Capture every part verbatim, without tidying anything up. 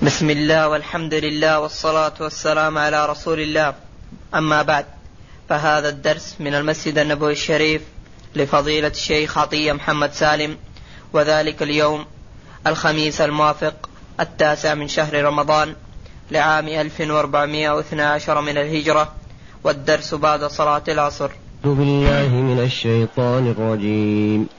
بسم الله والحمد لله والصلاة والسلام على رسول الله. أما بعد، فهذا الدرس من المسجد النبوي الشريف لفضيلة الشيخ عطية محمد سالم، وذلك اليوم الخميس الموافق التاسع من شهر رمضان لعام ألف وأربعمائة واثني عشر من الهجرة، والدرس بعد صلاة العصر. أعوذ بالله من الشيطان الرجيم.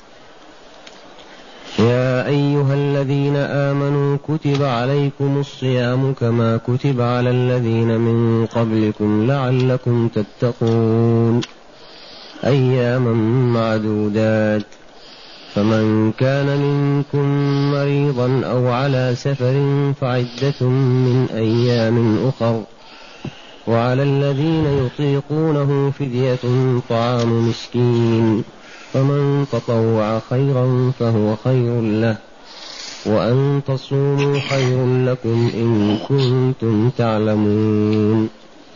يا أيها الذين آمنوا كتب عليكم الصيام كما كتب على الذين من قبلكم لعلكم تتقون أياما معدودات، فمن كان منكم مريضا أو على سفر فعدة من أيام أخر، وعلى الذين يطيقونه فدية طعام مسكين، فمن تطوع خيرا فهو خير له، وأن تصوموا خير لكم إن كنتم تعلمون.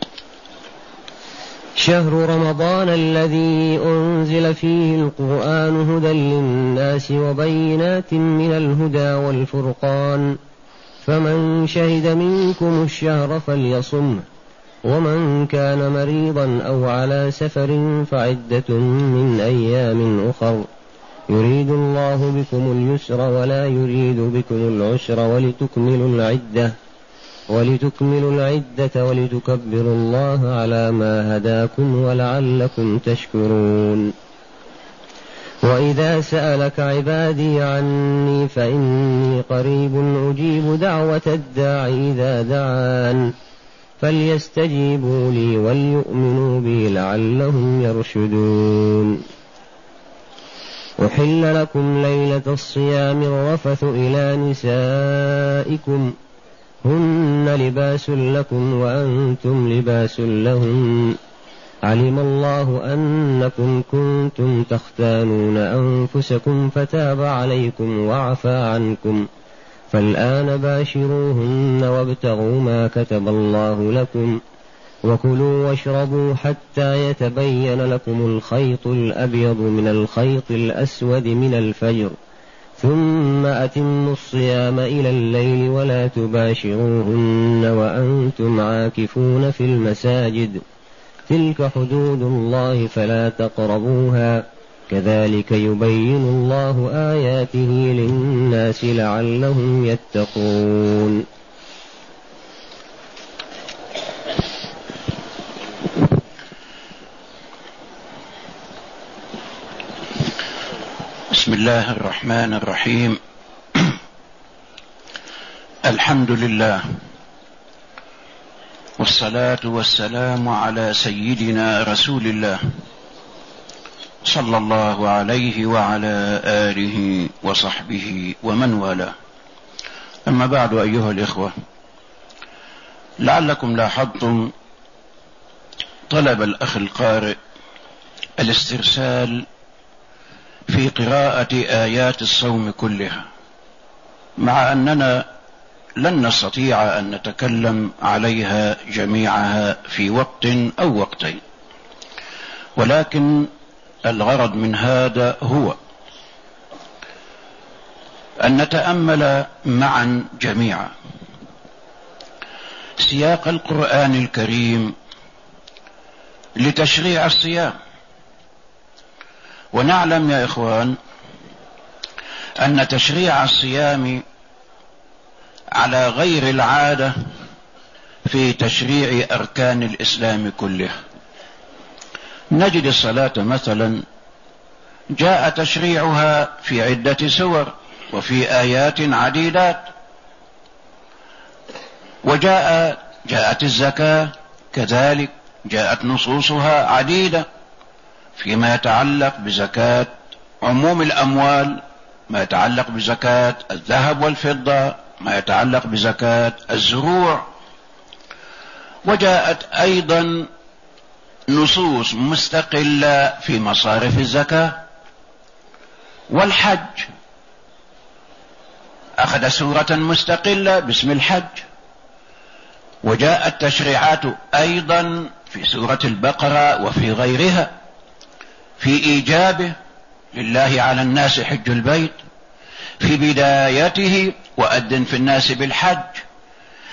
شهر رمضان الذي أنزل فيه القرآن هدى للناس وبينات من الهدى والفرقان، فمن شهد منكم الشهر فليصمه، ومن كان مريضا أو على سفر فعدة من أيام أخر، يريد الله بكم اليسر ولا يريد بكم العسر، ولتكملوا العدة ولتكملوا العدة ولتكبروا الله على ما هداكم ولعلكم تشكرون. وإذا سألك عبادي عني فإني قريب أجيب دعوة الداع إذا دعان، فليستجيبوا لي وليؤمنوا بي لعلهم يرشدون. أحل لكم ليلة الصيام الرفث إلى نسائكم، هن لباس لكم وأنتم لباس لهن، علم الله أنكم كنتم تختانون أنفسكم فتاب عليكم وعفى عنكم، فالآن باشروهن وابتغوا ما كتب الله لكم، وكلوا واشربوا حتى يتبين لكم الخيط الأبيض من الخيط الأسود من الفجر، ثم أتموا الصيام إلى الليل ولا تباشروهن وأنتم عاكفون في المساجد، تلك حدود الله فلا تقربوها، كذلك يبين الله آياته للناس لعلهم يتقون. بسم الله الرحمن الرحيم. الحمد لله والصلاة والسلام على سيدنا رسول الله صلى الله عليه وعلى آله وصحبه ومن والاه. أما بعد، أيها الإخوة، لعلكم لاحظتم طلب الأخ القارئ الاسترسال في قراءة آيات الصوم كلها، مع أننا لن نستطيع أن نتكلم عليها جميعها في وقت أو وقتين، ولكن الغرض من هذا هو أن نتأمل معا جميعا سياق القرآن الكريم لتشريع الصيام. ونعلم يا إخوان أن تشريع الصيام على غير العادة في تشريع أركان الإسلام كلها. نجد الصلاة مثلا جاء تشريعها في عدة سور وفي آيات عديدات، وجاء جاءت الزكاة كذلك، جاءت نصوصها عديدة فيما يتعلق بزكاة عموم الأموال، ما يتعلق بزكاة الذهب والفضة، ما يتعلق بزكاة الزروع، وجاءت أيضا نصوص مستقلة في مصارف الزكاة. والحج أخذ سورة مستقلة باسم الحج، وجاءت تشريعات أيضا في سورة البقرة وفي غيرها في إيجابه لله على الناس حج البيت، في بدايته وأذن في الناس بالحج،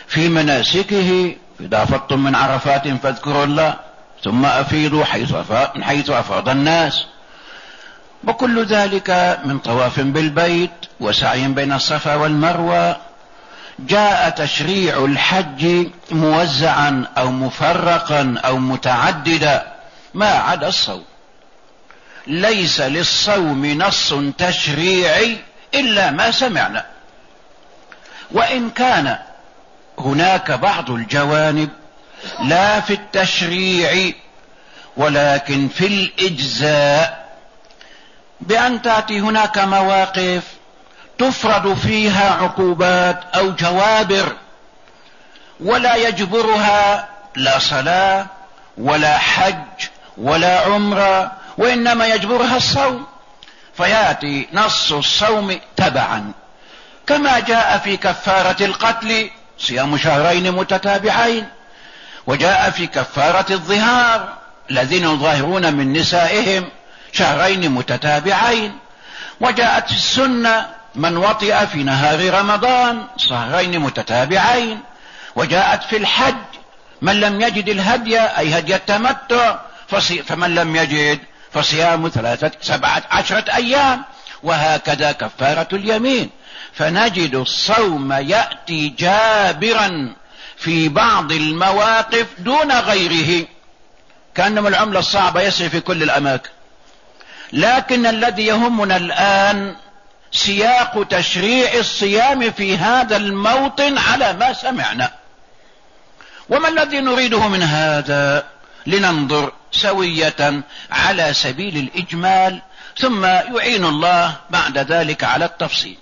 في مناسكه: إذا أفضتم من عرفات فاذكروا الله ثم أفيضوا حيث أفاض من حيث أفاض الناس. وكل ذلك من طواف بالبيت وسعي بين الصفا والمروة. جاء تشريع الحج موزعا أو مفرقا أو متعددا ما عدا الصوم. ليس للصوم نص تشريعي إلا ما سمعنا، وإن كان هناك بعض الجوانب لا في التشريع ولكن في الإجزاء، بأن تأتي هناك مواقف تفرض فيها عقوبات أو جوابر ولا يجبرها لا صلاة ولا حج ولا عمرة، وإنما يجبرها الصوم، فيأتي نص الصوم تبعا، كما جاء في كفارة القتل صيام شهرين متتابعين، وجاء في كفارة الظهار الذين يظاهرون من نسائهم شهرين متتابعين، وجاءت في السنة من وطئ في نهار رمضان شهرين متتابعين، وجاءت في الحج من لم يجد الهدي أي هدي التمتع فمن لم يجد فصيام ثلاثة سبعة عشرة أيام، وهكذا كفارة اليمين. فنجد الصوم يأتي جابرا في بعض المواقف دون غيره، كأنما العملة الصعبة يسري في كل الأماكن. لكن الذي يهمنا الآن سياق تشريع الصيام في هذا الموطن على ما سمعنا. وما الذي نريده من هذا؟ لننظر سوية على سبيل الإجمال، ثم يعين الله بعد ذلك على التفصيل.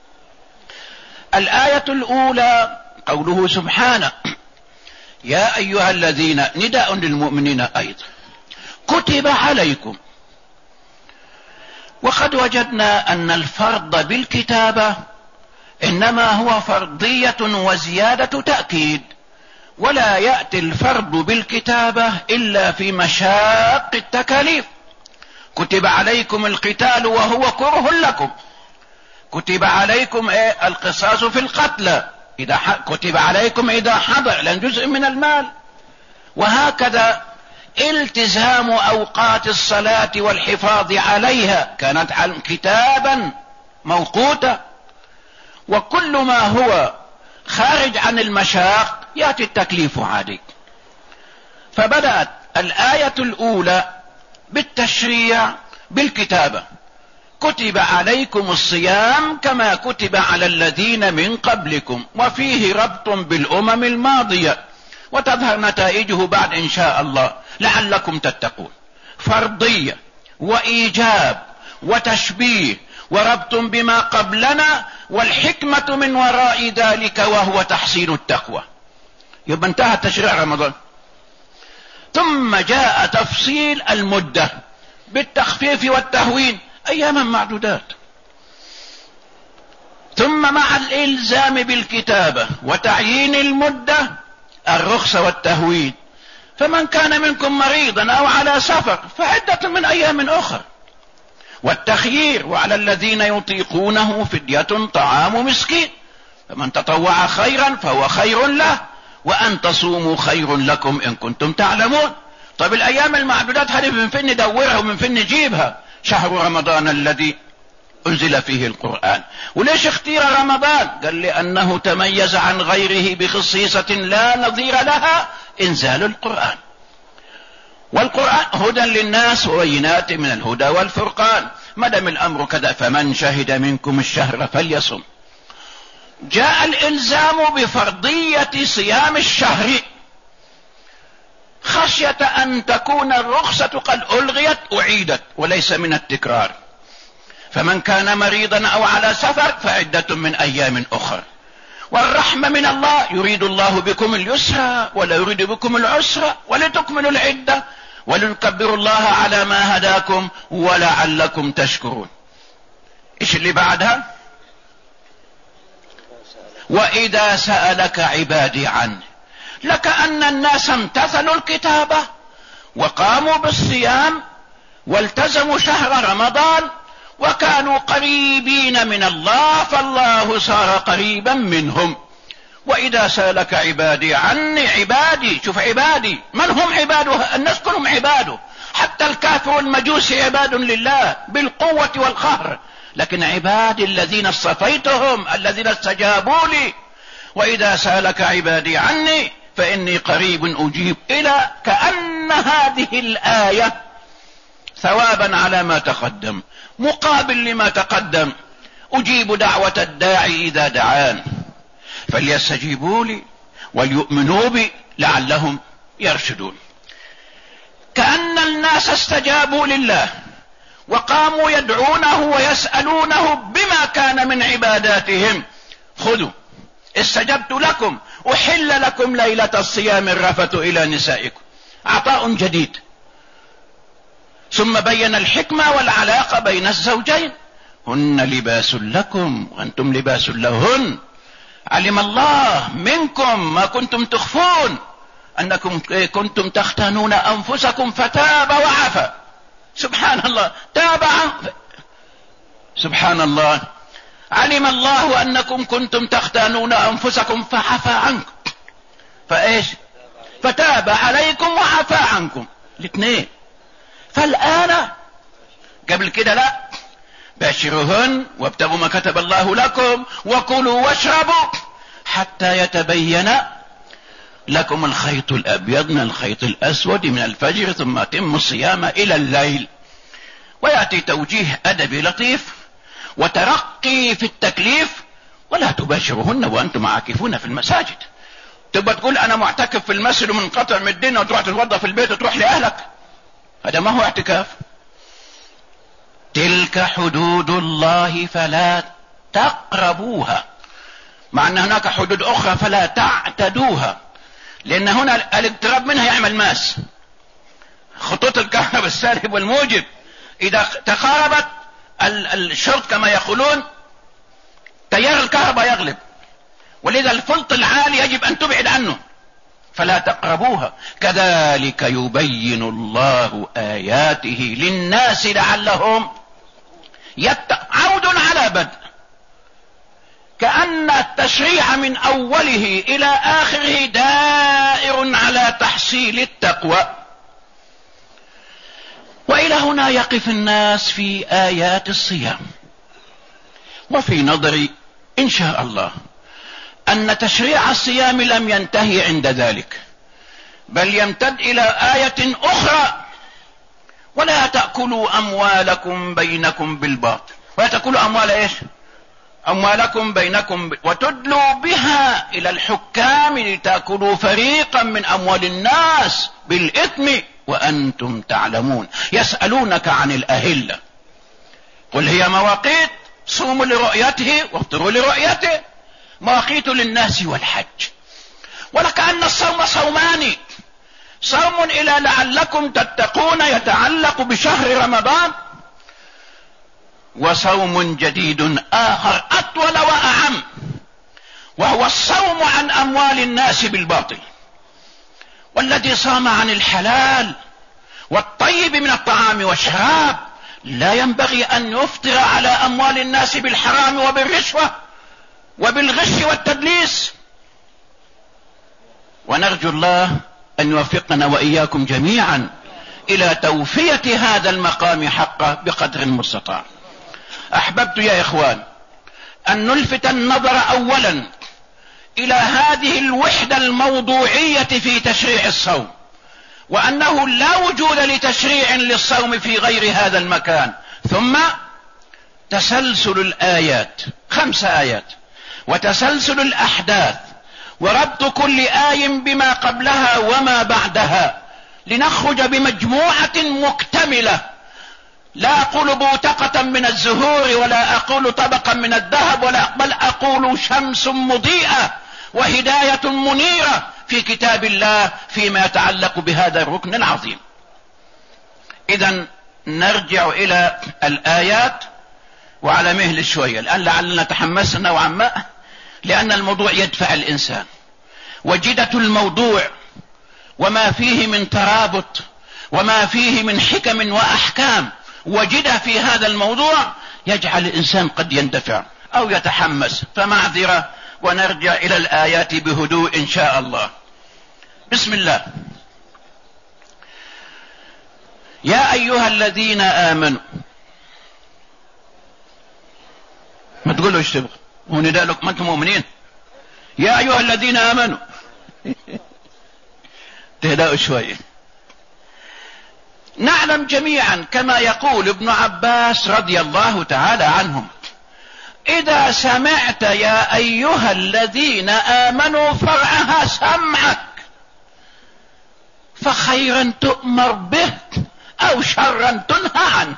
الآية الأولى قوله سبحانه: يا أيها الذين، نداء للمؤمنين أيضا، كتب عليكم. وقد وجدنا أن الفرض بالكتابة إنما هو فرضية وزيادة تأكيد، ولا يأتي الفرض بالكتابة إلا في مشاق التكاليف. كتب عليكم القتال وهو كره لكم، كتب عليكم إيه؟ القصاص في القتلى، إذا كتب عليكم إذا حضر لأن جزء من المال. وهكذا التزام أوقات الصلاة والحفاظ عليها كانت كتابا موقوتا. وكل ما هو خارج عن المشاق يأتي التكليف عادي. فبدأت الآية الأولى بالتشريع بالكتابة: كتب عليكم الصيام كما كتب على الذين من قبلكم، وفيه ربط بالأمم الماضية وتظهر نتائجه بعد إن شاء الله لعلكم تتقون. فرضية وإيجاب وتشبيه وربط بما قبلنا، والحكمة من وراء ذلك وهو تحصيل التقوى. يبقى انتهى تشريع رمضان. ثم جاء تفصيل المدة بالتخفيف والتهوين أياما معدودات. ثم مع الإلزام بالكتابة وتعيين المدة الرخصة والتهوين. فمن كان منكم مريضا أو على سفر فعدة من أيام أخر. والتخيير: وعلى الذين يطيقونه فدية طعام مسكين، فمن تطوع خيرا فهو خير له، وأن تصوموا خير لكم إن كنتم تعلمون. طيب الأيام المعدودات هذه من فين ندورها ومن فين نجيبها؟ شهر رمضان الذي أنزل فيه القرآن. وليش اختير رمضان؟ قال لأنه تميز عن غيره بخصيصة لا نظير لها: إنزال القرآن. والقرآن هدى للناس وبينات من الهدى والفرقان. ما دام الأمر كذا فمن شهد منكم الشهر فليصم. جاء الإلزام بفرضية صيام الشهر خشية أن تكون الرخصة قد ألغيت أعيدت وليس من التكرار. فمن كان مريضا أو على سفر فعدة من أيام أخر. والرحمة من الله: يريد الله بكم اليسر ولا يريد بكم العسر ولتكملوا العدة ولتكبروا الله على ما هداكم ولعلكم تشكرون. إيش اللي بعدها؟ وإذا سألك عبادي عنه. لكأن الناس امتثلوا الكتابة وقاموا بالصيام والتزموا شهر رمضان وكانوا قريبين من الله، فالله صار قريبا منهم. وإذا سألك عبادي عني. عبادي، شوف عبادي، من هم عباده؟ الناس كلهم عباده، حتى الكافر والمجوسي عباد لله بالقوة والقهر، لكن عبادي الذين اصطفيتهم الذين استجابوا لي. وإذا سألك عبادي عني فإني قريب أجيب، إلى كأن هذه الآية ثوابا على ما تقدم، مقابل لما تقدم. أجيب دعوة الداعي إذا دعان فليستجيبوا لي وليؤمنوا بي لعلهم يرشدون. كأن الناس استجابوا لله وقاموا يدعونه ويسألونه بما كان من عباداتهم. خذوا استجبت لكم، أحل لكم ليلة الصيام الرفث إلى نسائكم. عطاء جديد. ثم بين الحكمة والعلاقة بين الزوجين. هن لباس لكم وأنتم لباس لهن. علم الله منكم ما كنتم تخفون، أنكم كنتم تختانون أنفسكم فتاب وعفى. سبحان الله، تاب عن... سبحان الله. علم الله أنكم كنتم تختانون أنفسكم فعفى عنكم، فإيش؟ فتاب عليكم وعفى عنكم الاثنين. فالآن قبل كده لا، باشروهن وابتغوا ما كتب الله لكم وكلوا واشربوا حتى يتبين لكم الخيط الأبيض من الخيط الأسود من الفجر ثم أتموا الصيام إلى الليل. ويأتي توجيه أدبي لطيف وترقي في التكليف. ولا تباشرهن وأنتم عاكفون في المساجد. تبقى تقول أنا معتكف في المسجد ومنقطع من الدين وتروح تتوضى في البيت وتروح لأهلك، هذا ما هو اعتكاف. تلك حدود الله فلا تقربوها، مع أن هناك حدود أخرى فلا تعتدوها، لأن هنا الاقتراب منها يعمل ماس. خطوط الكهرباء السالب والموجب إذا تقاربت الشرط كما يقولون تيار الكهرباء يغلب، ولذا الفلط العالي يجب أن تبعد عنه. فلا تقربوها. كذلك يبين الله آياته للناس لعلهم يتقون. عود على بدء، كأن التشريع من أوله إلى آخره دائر على تحصيل التقوى. وإلى هنا يقف الناس في آيات الصيام. وفي نظري إن شاء الله أن تشريع الصيام لم ينتهي عند ذلك، بل يمتد إلى آية أخرى: ولا تأكلوا أموالكم بينكم بالباطل. ولا تأكلوا أموال إيش؟ أموالكم بينكم ب... وتدلوا بها إلى الحكام لتأكلوا فريقا من أموال الناس بالإثم وأنتم تعلمون. يسألونك عن الأهلة قل هي مواقيت، صوموا لرؤيته وافطروا لرؤيته، مواقيت للناس والحج. ولكأن الصوم صومان: صوم إلى لعلكم تتقون يتعلق بشهر رمضان، وصوم جديد آخر أطول وأعم وهو الصوم عن أموال الناس بالباطل. والذي صام عن الحلال والطيب من الطعام والشراب لا ينبغي أن يفطر على أموال الناس بالحرام وبالرشوة وبالغش والتدليس. ونرجو الله أن يوفقنا وإياكم جميعا إلى توفية هذا المقام حقه بقدر المستطاع. أحببت يا إخوان أن نلفت النظر أولا إلى هذه الوحدة الموضوعية في تشريع الصوم، وأنه لا وجود لتشريع للصوم في غير هذا المكان. ثم تسلسل الآيات، خمس آيات، وتسلسل الأحداث، وربط كل آي بما قبلها وما بعدها، لنخرج بمجموعة مكتملة. لا أقول بوتقة من الزهور، ولا أقول طبقا من الذهب، ولا بل أقول شمس مضيئة وهداية منيرة في كتاب الله فيما يتعلق بهذا الركن العظيم. إذن نرجع إلى الآيات وعلى مهل شوية، الآن لعلنا تحمسنا نوعا ما، لأن الموضوع يدفع الإنسان، وجدة الموضوع وما فيه من ترابط وما فيه من حكم وأحكام وجدها في هذا الموضوع يجعل الإنسان قد يندفع أو يتحمس، فمعذرة ونرجع إلى الآيات بهدوء إن شاء الله. بسم الله. يا أيها الذين آمنوا، ما تقولوا ايش تبغى ونداء لكم أنتم مؤمنين. يا أيها الذين آمنوا تهدأوا شوية. نعلم جميعا كما يقول ابن عباس رضي الله تعالى عنهم: إذا سمعت يا أيها الذين آمنوا فرعها سمعك، فخيرا تؤمر به أو شرا تنهى عنه.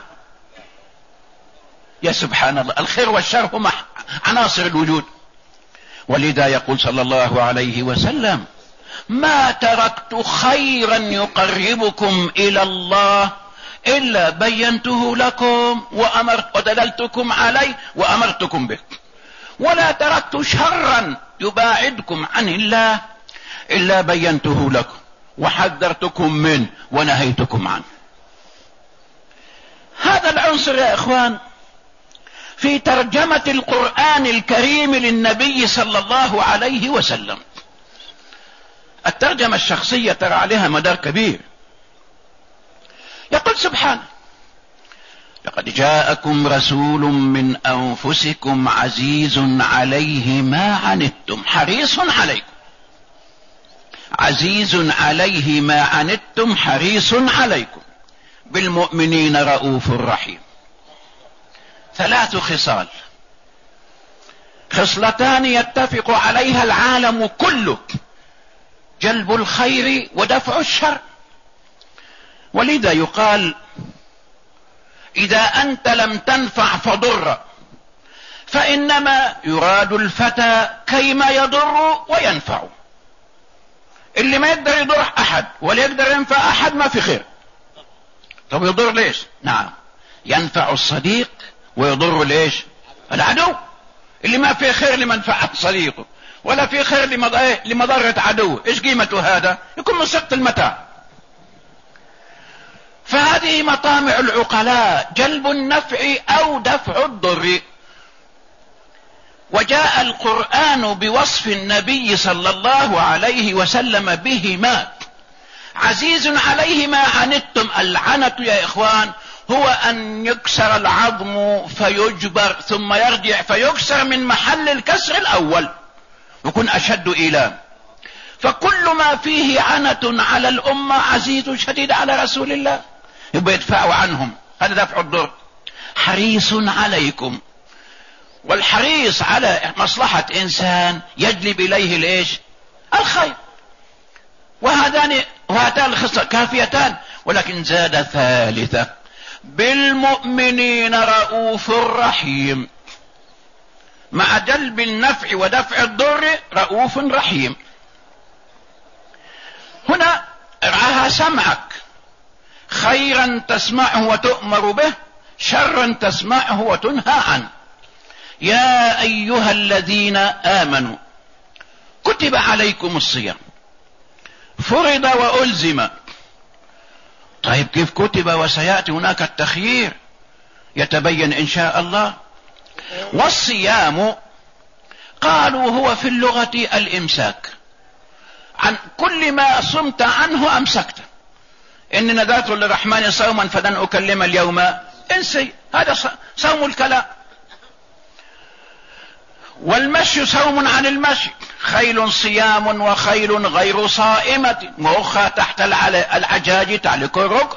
يا سبحان الله، الخير والشر هما عناصر الوجود. ولذا يقول صلى الله عليه وسلم: ما تركت خيرا يقربكم إلى الله إلا بينته لكم وأمرت ودللتكم عليه وأمرتكم به، ولا تركت شرا يباعدكم عن الله إلا بينته لكم وحذرتكم منه ونهيتكم عنه. هذا العنصر يا إخوان في ترجمة القرآن الكريم للنبي صلى الله عليه وسلم. الترجمة الشخصية ترى عليها مدار كبير. يقول سبحانه: لقد جاءكم رسول من أنفسكم عزيز عليه ما عنتم حريص عليكم. عزيز عليه ما عنتم حريص عليكم بالمؤمنين رؤوف رحيم. ثلاث خصال، خصلتان يتفق عليها العالم كله: جلب الخير ودفع الشر. ولذا يقال: إذا أنت لم تنفع فضر، فإنما يراد الفتى كيما يضر وينفع. اللي ما يقدر يضر أحد ولا يقدر ينفع أحد ما في خير. طب يضر ليش؟ نعم، ينفع الصديق ويضر ليش؟ العدو. اللي ما فيه خير لمنفعة صديقه ولا فيه خير لمضرة عدوه، ايش قيمته هذا؟ يكون من سقط المتاع. فهذه مطامع العقلاء: جلب النفع او دفع الضر. وجاء القرآن بوصف النبي صلى الله عليه وسلم بهما: عزيز عليه ما عنتم. العنت يا إخوان هو أن يكسر العظم فيجبر ثم يرجع فيكسر من محل الكسر الأول، يكون أشد إيلام. فكل ما فيه عنة على الأمة عزيز شديد على رسول الله، يبقى يدفعوا عنهم، هذا دفع الضر. حريص عليكم، والحريص على مصلحة إنسان يجلب إليه الإيش؟ الخير. وهذان وهاتان الخصلتان كافيتان، ولكن زاد ثالثة: بالمؤمنين رؤوف رحيم. مع جلب النفع ودفع الضر رؤوف رحيم. هنا ارعاها سمعك: خيرا تسمعه وتؤمر به، شرا تسمعه وتنهى عنه. يا أيها الذين آمنوا كتب عليكم الصيام فرض وألزم. طيب كيف كتب وسيأتي هناك التخيير يتبين إن شاء الله. والصيام قالوا هو في اللغة الإمساك عن كل ما صمت عنه أمسكت. إن نذرت للرحمن صوما فلن أكلم اليوم إنسي، هذا صوم الكلام. والمشي صوم عن المشي: خيل صيام وخيل غير صائمة، وأخرى تحت العجاج تعلق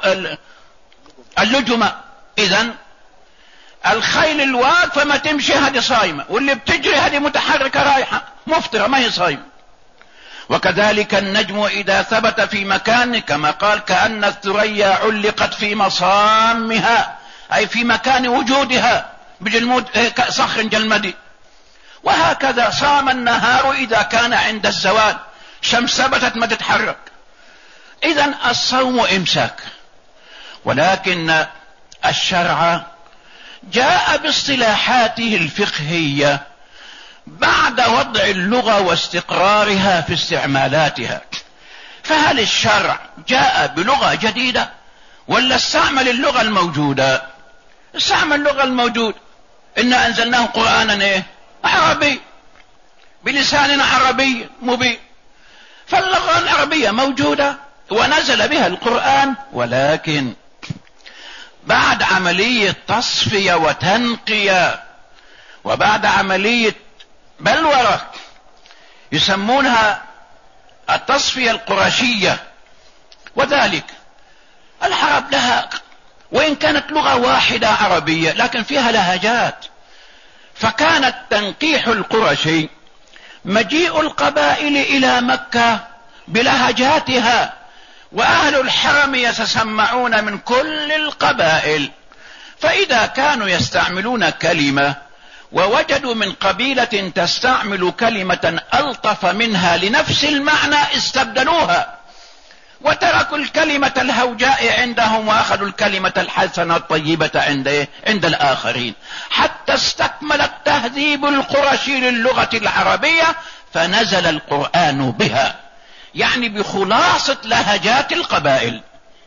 اللجمة. إذن الخيل الواقفة ما تمشي هذه صائمة، واللي بتجري هذه متحركة رايحة مفطرة ما هي صائمة. وكذلك النجم إذا ثبت في مكان كما قال: كأن الثريا علقت في مصامها، أي في مكان وجودها بجلمود كصخر جلمدي. وهكذا صام النهار إذا كان عند الزوال، شمس ثبتت ما تتحرك. إذن الصوم إمساك. ولكن الشرع جاء باصطلاحاته الفقهية بعد وضع اللغة واستقرارها في استعمالاتها. فهل الشرع جاء بلغة جديدة ولا استعمل اللغة الموجودة؟ استعمل اللغة الموجودة. إنا أنزلناه قرآنا إيه؟ عربي. بلسان عربي مبين. فاللغة العربية موجودة ونزل بها القرآن، ولكن بعد عملية تصفية وتنقية وبعد عملية بلورة يسمونها التصفية القرشية. وذلك العرب لها، وإن كانت لغة واحدة عربية لكن فيها لهجات، فكان التنقيح القرشي مجيء القبائل إلى مكة بلهجاتها، وأهل الحرم يتسمعون من كل القبائل، فإذا كانوا يستعملون كلمة ووجدوا من قبيلة تستعمل كلمة ألطف منها لنفس المعنى استبدلوها، وتركوا الكلمة الهوجاء عندهم وأخذوا الكلمة الحسنة الطيبة عند عند الآخرين، حتى استكمل التهذيب القرشي للغة العربية، فنزل القرآن بها، يعني بخلاصة لهجات القبائل.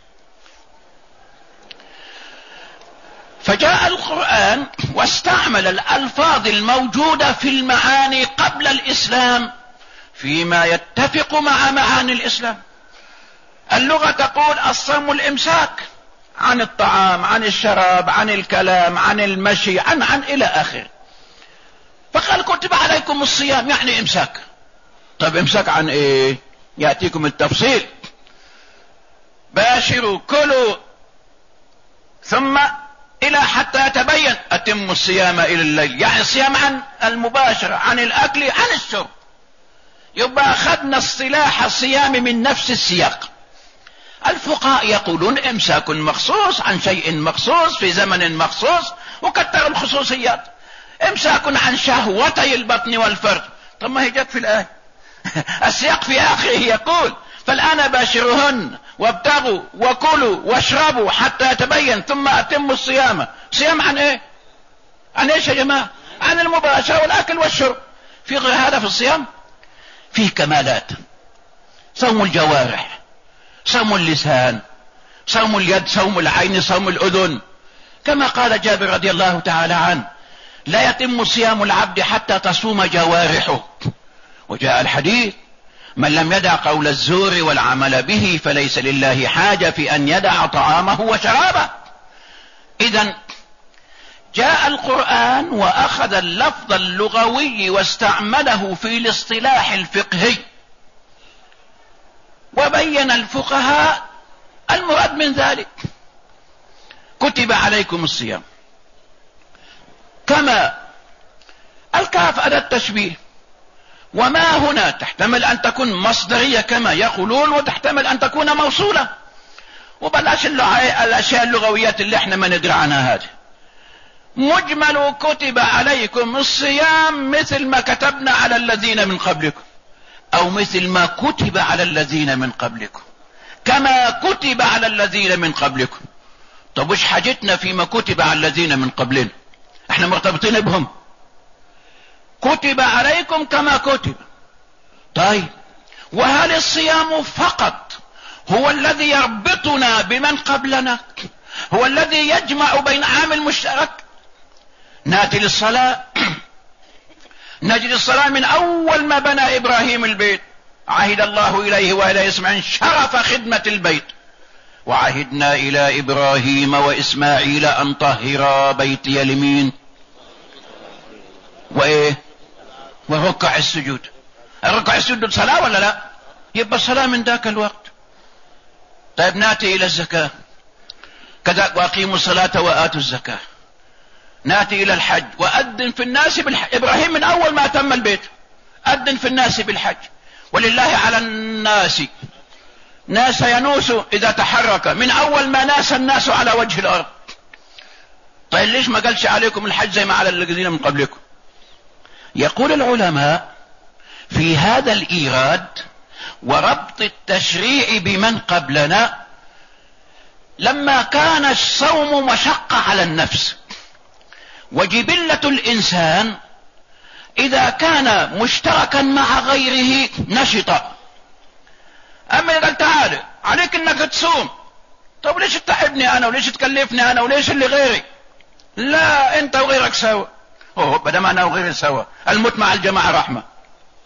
فجاء القرآن واستعمل الألفاظ الموجودة في المعاني قبل الإسلام فيما يتفق مع معاني الإسلام. اللغة تقول الصوم الإمساك عن الطعام، عن الشراب، عن الكلام، عن المشي، عن عن إلى آخر. فقال كتب عليكم الصيام، يعني إمساك. طب إمساك عن إيه؟ يأتيكم التفصيل. باشروا كلوا ثم إلى حتى يتبين أتم الصيام إلى الليل، يعني الصيام عن المباشرة، عن الأكل، عن الشرب. يبقى أخذنا اصطلاح الصيام من نفس السياق. الفقهاء يقولون إمساك مخصوص عن شيء مخصوص في زمن مخصوص، وكثروا الخصوصيات. إمساك عن شهوتي البطن والفرج، طب ما هي جت في الآية. السياق في آخره يقول فالآن باشرهن وابتغوا وكلوا واشربوا حتى يتبين ثم أتموا الصيام. صيام عن إيه؟ عن إيش يا جماعة؟ عن المباشرة والأكل والشرب. في غير هذا في الصيام؟ فيه كمالات. صوم الجوارح، صوم اللسان، صوم اليد، صوم العين، صوم الأذن، كما قال جابر رضي الله تعالى عنه لا يتم صيام العبد حتى تصوم جوارحه. وجاء الحديث من لم يدع قول الزور والعمل به فليس لله حاجة في أن يدع طعامه وشرابه. إذن جاء القرآن وأخذ اللفظ اللغوي واستعمله في الاصطلاح الفقهي، وبين الفقهاء المراد من ذلك. كتب عليكم الصيام، كما الكاف أداة التشبيه، وما هنا تحتمل أن تكون مصدرية كما يقولون، وتحتمل أن تكون موصولة. وبلاش الأشياء اللغويات اللي احنا ما ندري عنها هذه. مجمل كتب عليكم الصيام مثل ما كتبنا على الذين من قبلكم، أو مثل ما كتب على الذين من قبلكم، كما كتب على الذين من قبلكم. طب وش حاجتنا فيما كتب على الذين من قبلنا؟ احنا مرتبطين بهم. كتب عليكم كما كتب. طيب وهل الصيام فقط هو الذي يربطنا بمن قبلنا؟ هو الذي يجمع بين عامل مشترك؟ ناتي للصلاة نجد الصلاة من أول ما بنى إبراهيم البيت عهد الله إليه وإلى إسماعيل شرف خدمة البيت، وعهدنا إلى إبراهيم وإسماعيل أن طهرا بيتي لمين وإيه وركع السجود. الركع السجود صلاة ولا لا؟ يبقى الصلاة من ذاك الوقت. طيب ناتي إلى الزكاة كذا، وأقيموا الصلاة وآتوا الزكاة. ناتي إلى الحج وأذن في الناس بالحج. إبراهيم من أول ما تم البيت أذن في الناس بالحج، ولله على الناس ناس ينوس إذا تحرك، من أول ما ناس الناس على وجه الأرض. طيب ليش ما قالش عليكم الحج زي ما على الذين من قبلكم؟ يقول العلماء في هذا الإيراد وربط التشريع بمن قبلنا، لما كان الصوم مشقة على النفس، وجبلة الإنسان إذا كان مشتركا مع غيره نشط. أما يقول تعالى عليك أنك تصوم، طب ليش تتعبني أنا وليش تكلفني أنا وليش اللي غيري؟ لا، أنت وغيرك سوا. أوه بدل ما أنا وغيري سوا، الموت مع الجماعة رحمة.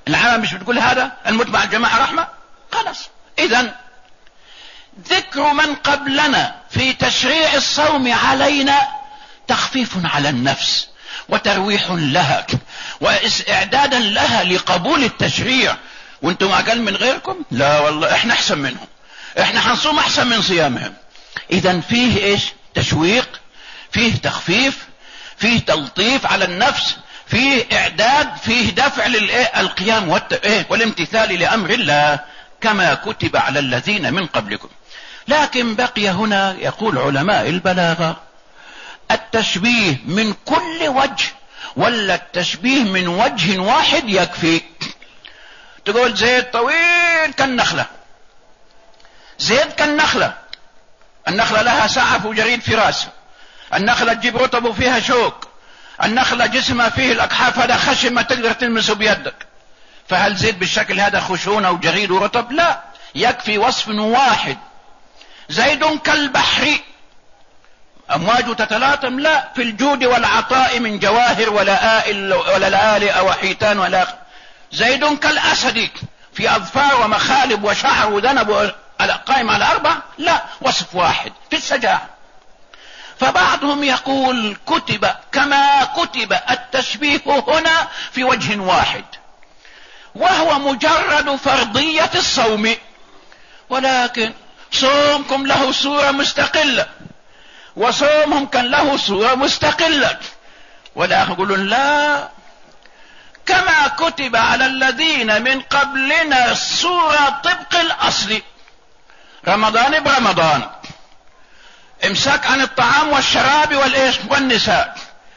العامة مش بتقول هذا الموت مع الجماعة رحمة؟ خلاص. إذن ذكر من قبلنا في تشريع الصوم علينا تخفيف على النفس وترويح لها واستعدادا لها لقبول التشريع. وانتم اقل من غيركم؟ لا والله احنا احسن منهم، احنا هنصوم احسن من صيامهم. اذا فيه ايش؟ تشويق، فيه تخفيف، فيه تلطيف على النفس، فيه اعداد، فيه دفع للقيام والامتثال لامر الله كما كتب على الذين من قبلكم. لكن بقي هنا يقول علماء البلاغة التشبيه من كل وجه ولا التشبيه من وجه واحد يكفي. تقول زيد طويل كالنخلة، زيد كالنخلة، النخلة لها سعف وجريد في راسه، النخلة تجيب رطب وفيها شوك، النخلة جسمها فيه الأكحاف، هذا خشن ما تقدر تلمسه بيدك. فهل زيد بالشكل هذا خشونة وجريد ورطب؟ لا، يكفي وصف واحد. زيد كالبحر، أمواج تتلاطم، لا، في الجود والعطاء من جواهر ولا آل ولا لآلئ وحيتان ولا. زيد كالأسد في أظفار ومخالب وشعر وذنب قائم على أربع، لا، وصف واحد في السجاعة. فبعضهم يقول كتب كما كتب التشبيه هنا في وجه واحد، وهو مجرد فرضية الصوم، ولكن صومكم له صورة مستقلة وصومهم كان له صورة مستقلة. ولا يقولون لا، كما كتب على الذين من قبلنا الصورة طبق الأصل، رمضان برمضان، امساك عن الطعام والشراب والإيش والنساء،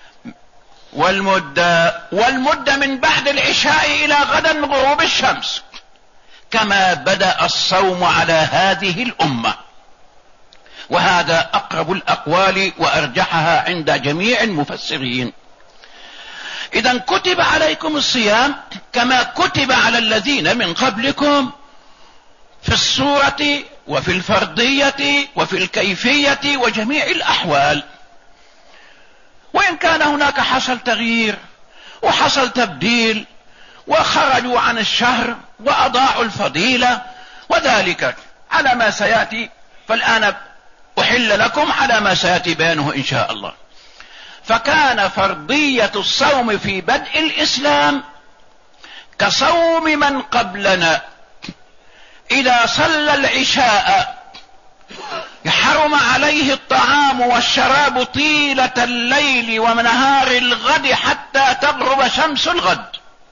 والمدة والمدة من بعد العشاء إلى غدا غروب الشمس، كما بدأ الصوم على هذه الأمة. وهذا أقرب الأقوال وأرجحها عند جميع المفسرين. إذا كتب عليكم الصيام كما كتب على الذين من قبلكم في الصورة وفي الفرضية وفي الكيفية وجميع الأحوال. وإن كان هناك حصل تغيير وحصل تبديل وخرجوا عن الشهر وأضاعوا الفضيلة، وذلك على ما سيأتي، فالآن أحل لكم على ما سيأتي بيانه إن شاء الله. فكان فرضية الصوم في بدء الإسلام كصوم من قبلنا، إذا صلى العشاء يحرم عليه الطعام والشراب طيلة الليل ونهار الغد حتى تغرب شمس الغد،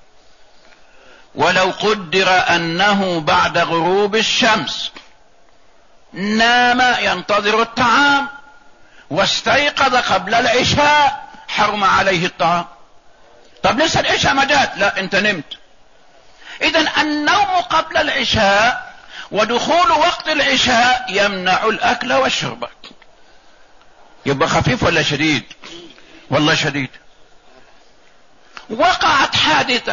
ولو قدر أنه بعد غروب الشمس نام ينتظر الطعام واستيقظ قبل العشاء حرم عليه الطعام. طب لسه العشاء ما جات، لا انت نمت. اذن النوم قبل العشاء ودخول وقت العشاء يمنع الاكل والشرب. يبقى خفيف ولا شديد؟ والله شديد. وقعت حادثة،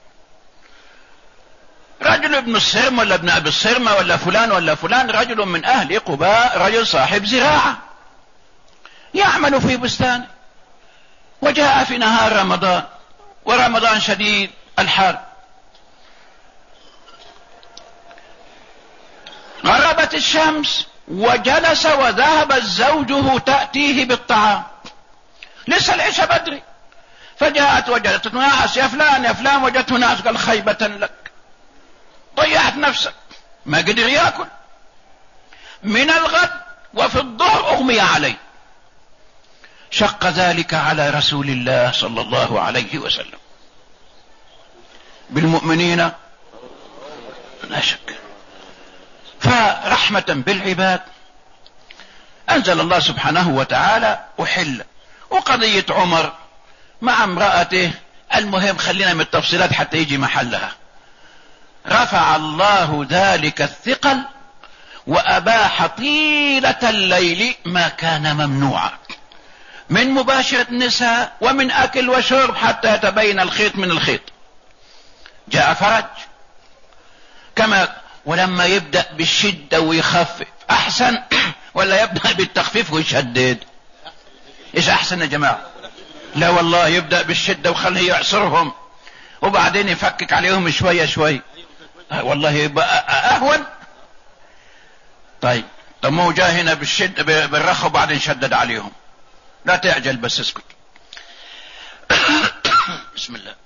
رجل ابن الصرم ولا ابن ابي الصرمة ولا فلان ولا فلان، رجل من اهل قباء، رجل صاحب زراعة يعمل في بستان، وجاء في نهار رمضان ورمضان شديد الحر، غربت الشمس وجلس وذهبت زوجه تأتيه بالطعام، لسه العشاء بدري، فجاءت وجدت ناس، يا فلان يا فلان، وجدت ناس، قال خيبة لك، ضيعت نفسك، ما قدر يأكل من الغد، وفي الظهر أغمي عليه. شق ذلك على رسول الله صلى الله عليه وسلم. بالمؤمنين لا شك. فرحمة بالعباد أنزل الله سبحانه وتعالى أحل. وقضية عمر مع امرأته، المهم خلينا من التفصيلات حتى يجي محلها. رفع الله ذلك الثقل وأباح طيلة الليل ما كان ممنوعا من مباشرة النساء ومن أكل وشرب حتى يتبين الخيط من الخيط. جاء فرج كما، ولما يبدأ بالشدة ويخفف أحسن ولا يبدأ بالتخفيف ويشدد؟ إيش أحسن يا جماعة؟ لا والله، يبدأ بالشدة وخليه يعصرهم وبعدين يفكك عليهم شوية شوي، والله يبقى اهون. طيب طب ما هو جاء هنا بالشد بالرخاء وبعدين شدد عليهم. لا تعجل بس اسكت. بسم الله.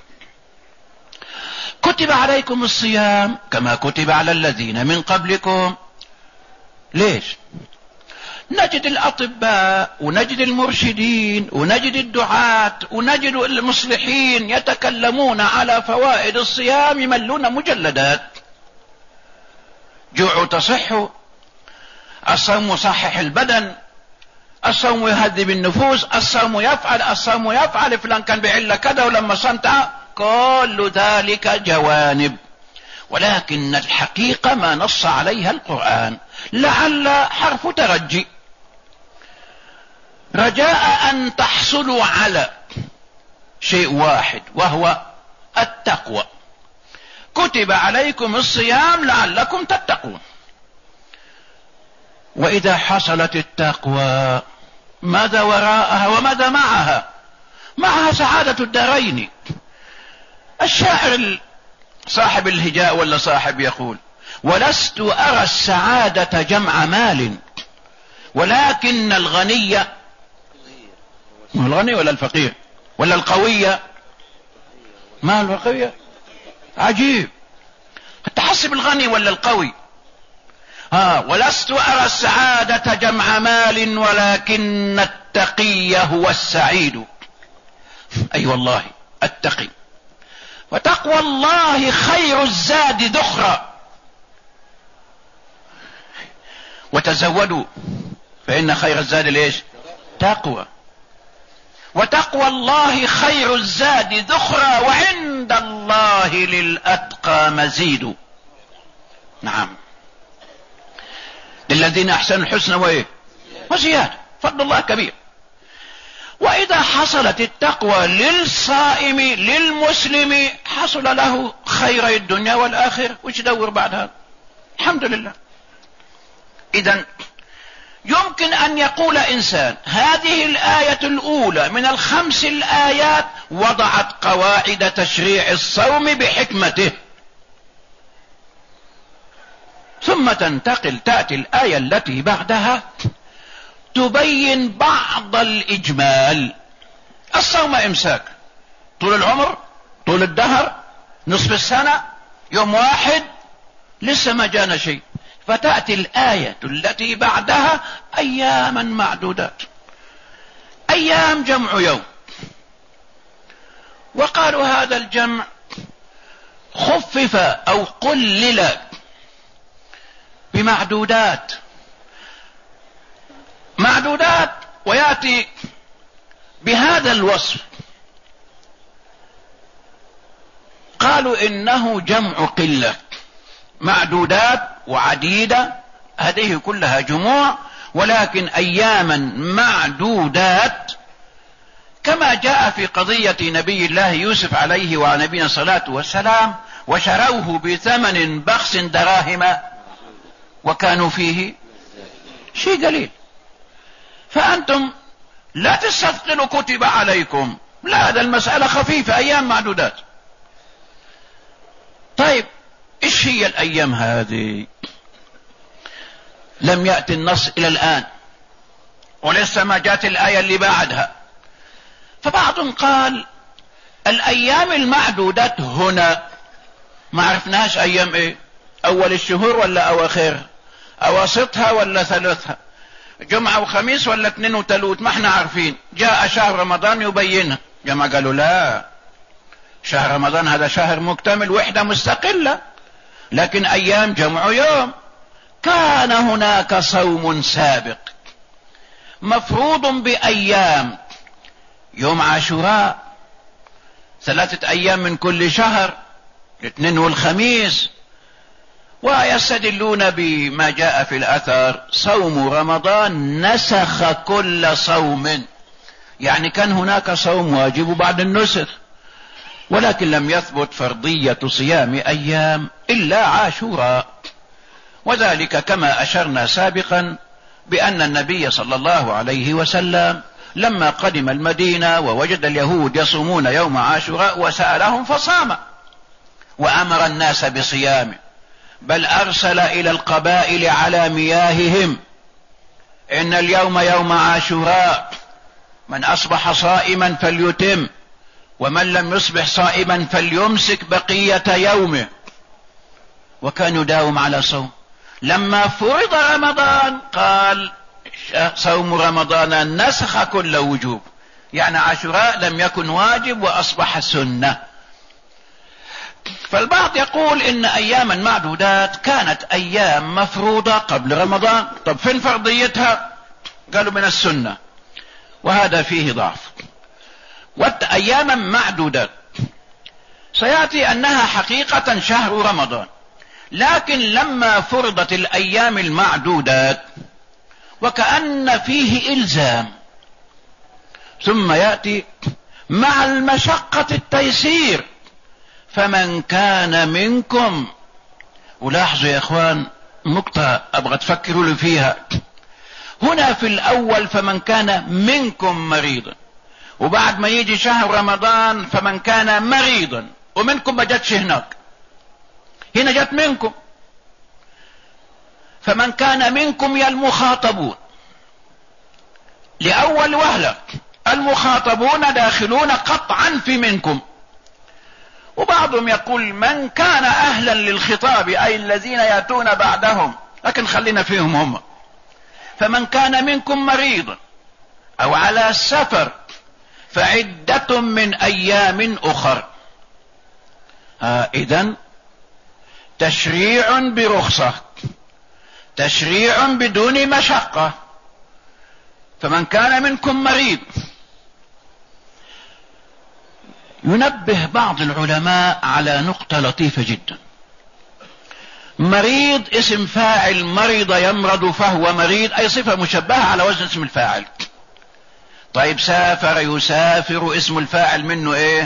كتب عليكم الصيام كما كتب على الذين من قبلكم. ليش؟ نجد الأطباء ونجد المرشدين ونجد الدعاة ونجد المصلحين يتكلمون على فوائد الصيام، يملون مجلدات. جوع تصح، الصوم يصحح البدن، الصوم يهذب النفوس، الصوم يفعل الصوم يفعل فلان كان بعلة كذا ولما صمت، كل ذلك جوانب، ولكن الحقيقة ما نص عليها القرآن، لعل حرف ترجي، رجاء أن تحصلوا على شيء واحد وهو التقوى. كتب عليكم الصيام لعلكم تتقون. وإذا حصلت التقوى ماذا وراءها وماذا معها؟ معها سعادة الدارين. الشاعر صاحب الهجاء ولا صاحب يقول: ولست أرى السعادة جمع مال ولكن الغني، الغني ولا الفقير ولا القوي؟ ما القوي عجيب، تحسب الغني ولا القوي؟ ها ولست أرى السعادة جمع مال ولكن التقي هو السعيد. أي أيوة والله التقي. وتقوى الله خير الزاد ذخرا، وتزودوا فإن خير الزاد ليش؟ تقوى. وتقوى الله خير الزاد ذخرا وعند الله للأتقى مزيد. نعم، للذين أحسنوا الحسنى وإيه؟ وزيادة، فضل الله كبير. وإذا حصلت التقوى للصائم للمسلم حصل له خير الدنيا والآخرة، وش دور بعد هذا؟ الحمد لله. إذن يمكن أن يقول إنسان: هذه الآية الأولى من الخمس الآيات وضعت قواعد تشريع الصوم بحكمته، ثم تنتقل تأتي الآية التي بعدها تبين بعض الإجمال. الصوم إمساك طول العمر، طول الدهر، نصف السنة، يوم واحد، لسه ما جانا شيء. فتأتي الآية التي بعدها أياما معدودات. أيام جمع يوم، وقالوا هذا الجمع خفف أو قلل بمعدودات معدودات ويأتي بهذا الوصف. قالوا إنه جمع قلة، معدودات وعديدة، هذه كلها جموع، ولكن أياما معدودات، كما جاء في قضية نبي الله يوسف عليه وعلى نبينا الصلاة والسلام: وشروه بثمن بخس دراهم وكانوا فيه شيء قليل. فأنتم لا تستثقلوا كتب عليكم، لا، هذا المسألة خفيفة، أيام معدودات. طيب إيش هي الأيام هذه؟ لم يأتي النص إلى الآن، ولسه ما جاءت الآية اللي بعدها. فبعض قال الأيام المعدودات هنا ما عرفناش أيام إيه، أول الشهور ولا أواخر، أواسطها ولا ثلثها، جمعة وخميس ولا اثنين وثلوث، ما احنا عارفين. جاء شهر رمضان يبينها. جماعة قالوا لا، شهر رمضان هذا شهر مكتمل وحدة مستقلة، لكن أيام جمع يوم. كان هناك صوم سابق مفروض بأيام: يوم عاشوراء، ثلاثة أيام من كل شهر، الاثنين والخميس. ويستدلون بما جاء في الأثر: صوم رمضان نسخ كل صوم، يعني كان هناك صوم واجب بعد النسخ، ولكن لم يثبت فرضية صيام أيام إلا عاشوراء. وذلك كما أشرنا سابقا بأن النبي صلى الله عليه وسلم لما قدم المدينة ووجد اليهود يصومون يوم عاشوراء وسألهم فصام، وأمر الناس بصيامه، بل أرسل إلى القبائل على مياههم إن اليوم يوم عاشوراء، من أصبح صائما فليتم، ومن لم يصبح صائما فليمسك بقية يومه، وكان يداوم على صوم. لما فرض رمضان قال صوم رمضان نسخ كل وجوب، يعني عاشوراء لم يكن واجب وأصبح سنة. فالبعض يقول إن أياما معدودات كانت أيام مفروضة قبل رمضان، طب فين فرضيتها؟ قالوا من السنة، وهذا فيه ضعف. وأياما معدودات سيأتي أنها حقيقة شهر رمضان، لكن لما فرضت الأيام المعدودات وكأن فيه إلزام، ثم يأتي مع المشقة التيسير، فمن كان منكم. ولاحظوا يا اخوان نقطة ابغى تفكروا لي فيها هنا في الاول، فمن كان منكم مريضا، وبعد ما يجي شهر رمضان فمن كان مريضا، ومنكم ما جاتش هناك، هنا جات منكم. فمن كان منكم يا المخاطبون، لأول وهلة المخاطبون داخلون قطعا في منكم. وبعضهم يقول من كان أهلا للخطاب، أي الذين يأتون بعدهم، لكن خلينا فيهم هم. فمن كان منكم مريضا أو على سفر فعدة من أيام أخر. آه إذن تشريع برخصة، تشريع بدون مشقة. فمن كان منكم مريض، ينبه بعض العلماء على نقطة لطيفة جدا. مريض اسم فاعل، مرض يمرض فهو مريض، أي صفة مشبهة على وزن اسم الفاعل. طيب سافر يسافر، اسم الفاعل منه ايه؟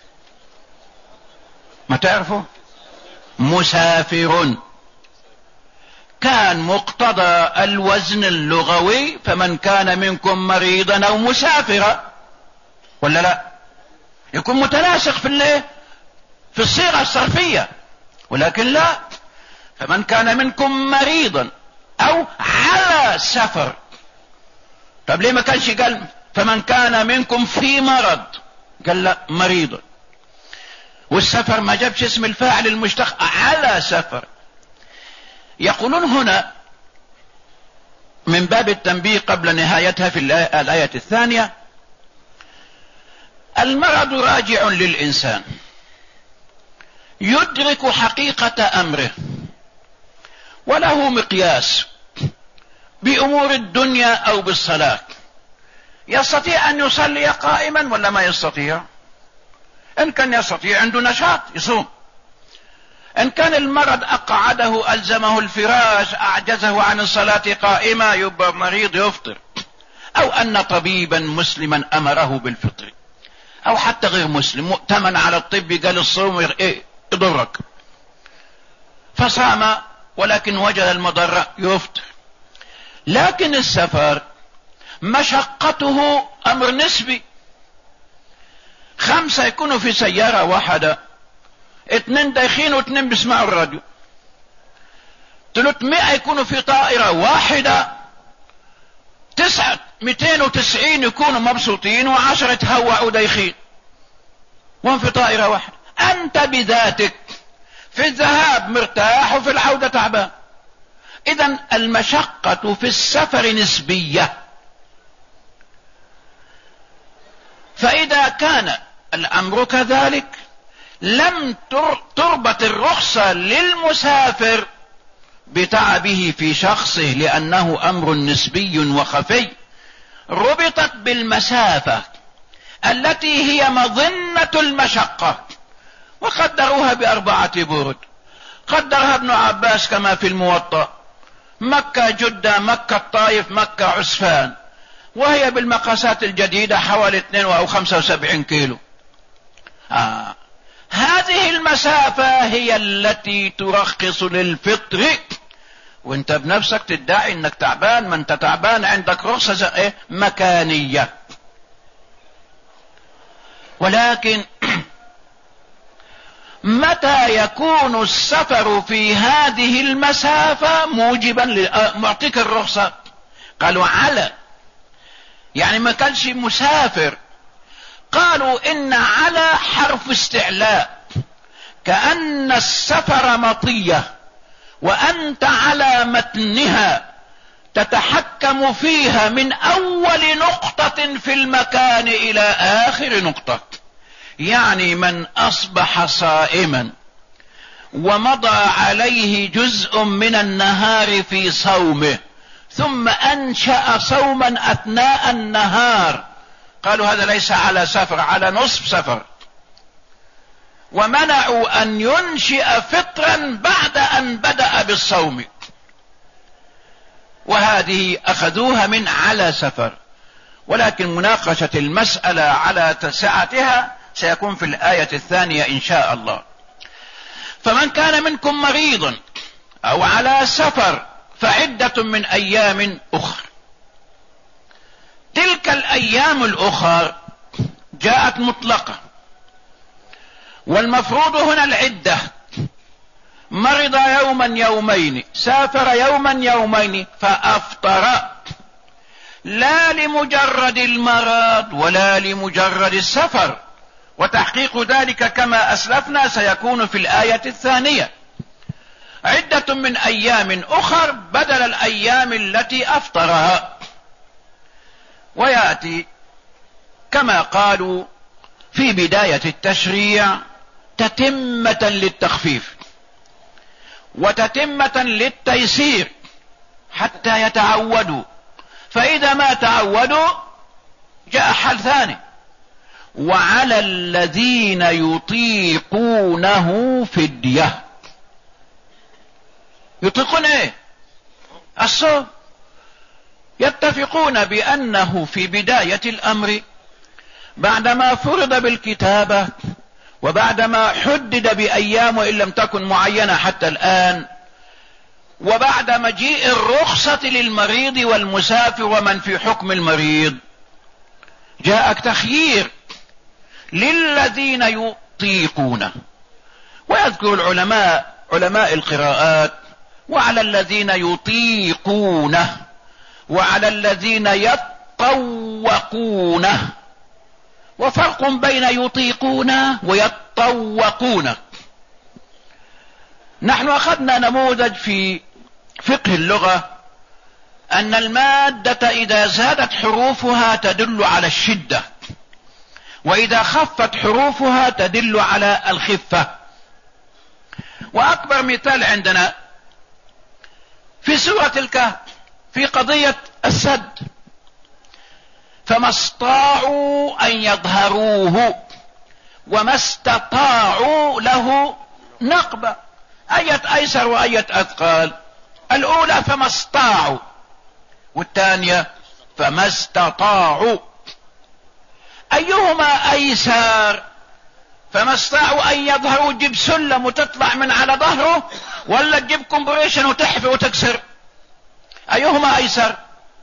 ما تعرفوا؟ مسافر. كان مقتضى الوزن اللغوي فمن كان منكم مريضا او مسافرا، ولا لا؟ يكون متناسق في الايه؟ في الصيغة الصرفية. ولكن لا، فمن كان منكم مريضا او على سفر. طب ليه ما كانش قال فمن كان منكم في مرض؟ قال لا، مريضا. والسفر ما جابش اسم الفاعل المشتق، على سفر. يقولون هنا من باب التنبيه قبل نهايتها في الآية الثانية، المرض راجع للإنسان، يدرك حقيقة أمره، وله مقياس بأمور الدنيا أو بالصلاة. يستطيع أن يصلي قائما ولا ما يستطيع؟ إن كان يستطيع عنده نشاط يصوم. إن كان المرض أقعده ألزمه الفراش أعجزه عن الصلاة قائمة يبقى مريض يفطر. أو أن طبيبا مسلما أمره بالفطر، أو حتى غير مسلم مؤتمن على الطب قال الصوم يضرك فصام ولكن وجد المضرة يفطر. لكن السفر مشقته أمر نسبي. خمسة يكونوا في سيارة واحدة، اثنين دايخين واثنين بيسمعوا الراديو، ثلاثمائة يكونوا في طائرة واحدة، تسعة مئتين وتسعين يكونوا مبسوطين، وعشرة يتهوعوا دايخين وهم في طائرة واحدة. أنت بذاتك في الذهاب مرتاح وفي العودة تعبان. إذن المشقة في السفر نسبية. فإذا كان الأمر كذلك لم تربط الرخصة للمسافر بتعبه في شخصه، لأنه أمر نسبي وخفي، ربطت بالمسافة التي هي مظنة المشقة، وقدروها بأربعة برد. قدرها ابن عباس كما في الموطأ: مكة جدة، مكة الطائف، مكة عسفان، وهي بالمقاسات الجديدة حوالي اثنين أو خمسة وسبعين كيلو. آه. هذه المسافة هي التي ترخص للفطر، وانت بنفسك تدعي انك تعبان، ما انت تعبان عندك رخصة ايه؟ مكانية. ولكن متى يكون السفر في هذه المسافة موجبا معطيك الرخصة؟ قالوا على، يعني ما كانش مسافر. قالوا إن على حرف استعلاء، كأن السفر مطية وأنت على متنها تتحكم فيها من أول نقطة في المكان إلى آخر نقطة. يعني من أصبح صائما ومضى عليه جزء من النهار في صومه ثم أنشأ صوما أثناء النهار، قالوا هذا ليس على سفر، على نصف سفر. ومنعوا أن ينشئ فطرا بعد أن بدأ بالصوم، وهذه أخذوها من على سفر. ولكن مناقشة المسألة على سعتها سيكون في الآية الثانية إن شاء الله. فمن كان منكم مريضا أو على سفر فعدة من أيام أخر. تلك الأيام الأخر جاءت مطلقة، والمفروض هنا العدة. مرض يوما يومين، سافر يوما يومين، فأفطر، لا لمجرد المرض ولا لمجرد السفر. وتحقيق ذلك كما أسلفنا سيكون في الآية الثانية. عدة من أيام أخر بدل الأيام التي أفطرها. ويأتي كما قالوا في بداية التشريع تتمة للتخفيف وتتمة للتيسير حتى يتعودوا، فإذا ما تعودوا جاء حل ثاني: وعلى الذين يطيقونه فدية. يطيقون ايه؟ الصوم. يتفقون بأنه في بداية الأمر بعدما فرض بالكتابة وبعدما حدد بأيام وإن لم تكن معينة حتى الآن، وبعد مجيء الرخصة للمريض والمسافر ومن في حكم المريض، جاء تخيير للذين يطيقونه. ويذكر العلماء علماء القراءات وعلى الذين يطيقونه وعلى الذين يطوقونه، وفرق بين يطيقون ويطوقون. نحن أخذنا نموذج في فقه اللغة أن المادة إذا زادت حروفها تدل على الشدة، وإذا خفت حروفها تدل على الخفة. وأكبر مثال عندنا في سورة الكهف في قضية السد: فما استطاعوا أن يظهروه وما استطاعوا له نقبة. أية أيسر وأية أثقال؟ الأولى فما استطاعوا، والثانية فما استطاعوا. أيهما أيسر؟ فما استطاعوا أن يظهروا تجيب سلم وتطلع من على ظهره، ولا تجيب كومبريشن وتحفي وتكسر؟ أيهما أيسر؟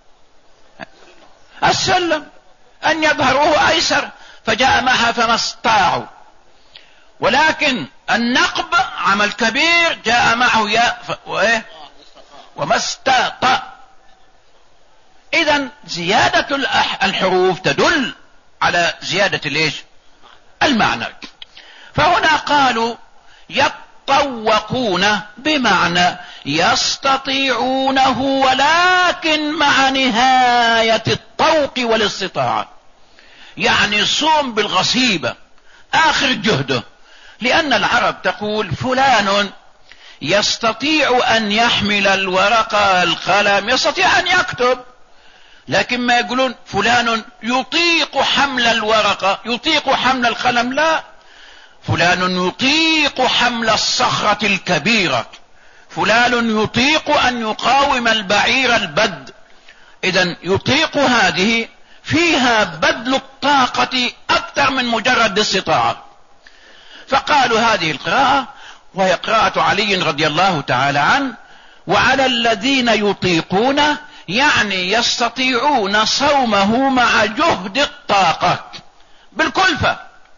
السلم. أن يظهروه أيسر، فجاء معها فما استطاعوا. ولكن النقب عمل كبير، جاء معه يا ف... وإيه؟ وما استطاع. إذن زيادة الحروف تدل على زيادة الإيش؟ المعنى. فهنا قالوا يطوقون بمعنى يستطيعونه، ولكن مع نهاية الطوق والاستطاعة، يعني صوم بالغصيبة آخر جهده. لأن العرب تقول فلان يستطيع أن يحمل الورقة القلم، يستطيع أن يكتب، لكن ما يقولون فلان يطيق حمل الورقة، يطيق حمل القلم، لا، فلان يطيق حمل الصخرة الكبيرة، فلان يطيق أن يقاوم البعير البد. إذن يطيق هذه فيها بذل الطاقة أكثر من مجرد الاستطاعة. فقالوا هذه القراءة، وهي قراءة علي رضي الله تعالى عنه: وعلى الذين يطيقون، يعني يستطيعون صومه مع جهد الطاقة بالكلفة،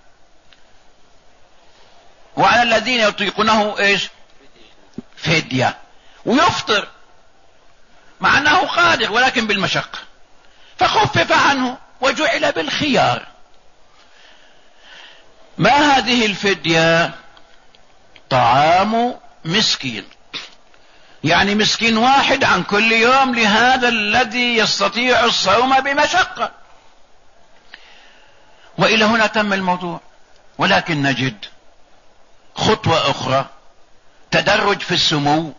وعلى الذين يطيقونه ايش؟ فدية. ويفطر مع انه قادر ولكن بالمشقة، فخفف عنه وجعل بالخيار. ما هذه الفدية؟ طعام مسكين، يعني مسكين واحد عن كل يوم لهذا الذي يستطيع الصوم بمشقة. وإلى هنا تم الموضوع. ولكن نجد خطوة أخرى، تدرج في السمو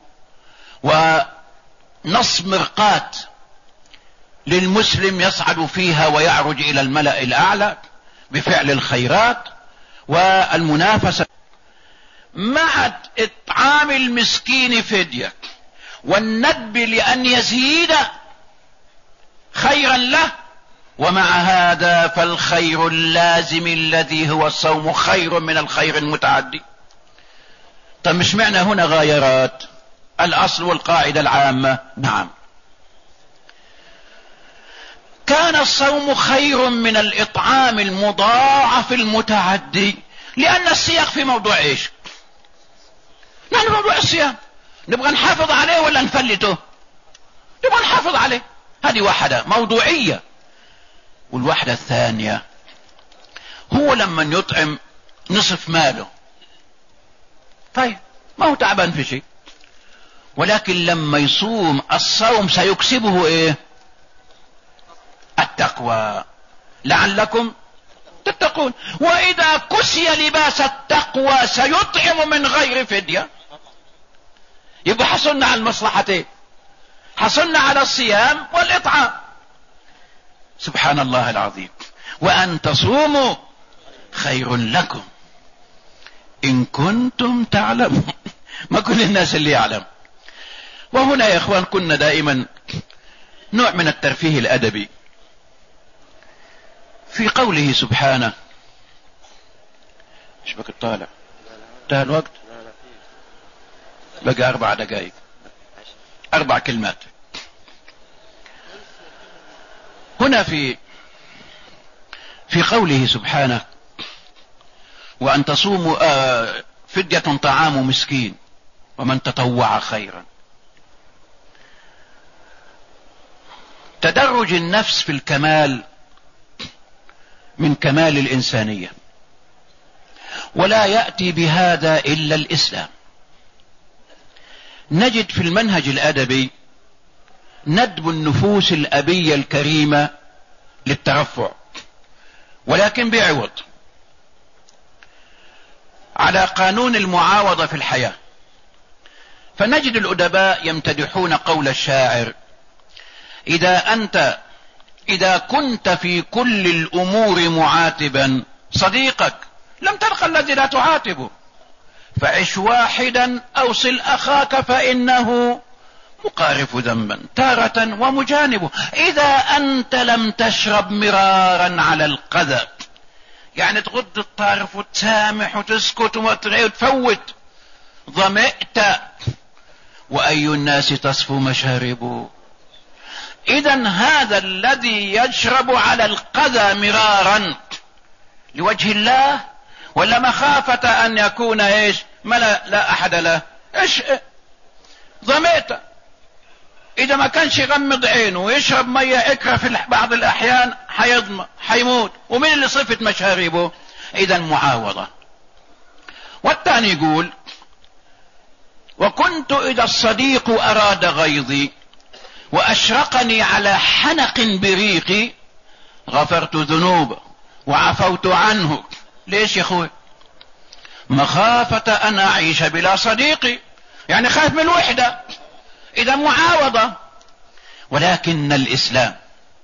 ونصب مرقات للمسلم يصعد فيها ويعرج إلى الملأ الأعلى بفعل الخيرات والمنافسة. مع إطعام المسكين فدية والندب لأن يزيد خيرا له، ومع هذا فالخير اللازم الذي هو الصوم خير من الخير المتعدي. طب مش معنى هنا غايرات؟ الأصل والقاعدة العامة نعم، كان الصوم خير من الإطعام المضاعف المتعدي، لأن السياق في موضوع ايش؟ نحن موضوع الصيام نبغى نحافظ عليه ولا نفلته؟ نبغى نحافظ عليه. هذه واحدة موضوعية. والواحدة الثانية، هو لما يطعم نصف ماله طيب ما هو تعبان في شيء، ولكن لما يصوم الصوم سيكسبه ايه؟ التقوى لعلكم تتقون. واذا كسي لباس التقوى سيطعم من غير فدية. يبقى حصلنا على المصلحتين، حصلنا على الصيام والإطعام. سبحان الله العظيم. وأن تصوموا خير لكم إن كنتم تعلمون. ما كل الناس اللي يعلم. وهنا يا إخوان كنا دائما نوع من الترفيه الأدبي في قوله سبحانه. ايش بك طالع؟ انتهى الوقت؟ بقى أربع دقائق، أربع كلمات. هنا في في قوله سبحانه وأن تصوموا آه فدية طعام مسكين ومن تطوع خيرا. تدرج النفس في الكمال من كمال الإنسانية، ولا يأتي بهذا إلا الإسلام. نجد في المنهج الأدبي ندب النفوس الأبية الكريمة للترفع، ولكن بعوض، على قانون المعاوضة في الحياة. فنجد الأدباء يمتدحون قول الشاعر: إذا أنت إذا كنت في كل الأمور معاتبا صديقك لم تلقى الذي لا تعاتبه، فعش واحدا أوصل أخاك فإنه مقارف ذنبا تارة ومجانبه. إذا أنت لم تشرب مرارا على القذى، يعني تغض الطرف وتسامح وتسكت وتفوت، ظمئت وأي الناس تصفو مشاربه. إذا هذا الذي يشرب على القذى مرارا لوجه الله ولا مخافة أن يكون إيش ملا لا أحد له، إيش ظمئت. إذا ما كانش يغمض عينه ويشرب مية إكرة في بعض الأحيان حيضمى حيموت. ومن اللي صفت مشاربه؟ إذا معاوضة. والثاني يقول: وكنت إذا الصديق أراد غيظي وأشرقني على حنق بريقي غفرت ذنوب وعفوت عنه. ليش يا أخوي؟ مخافة أن أعيش بلا صديقي، يعني خاف من الوحدة. إذا معاوضة. ولكن الإسلام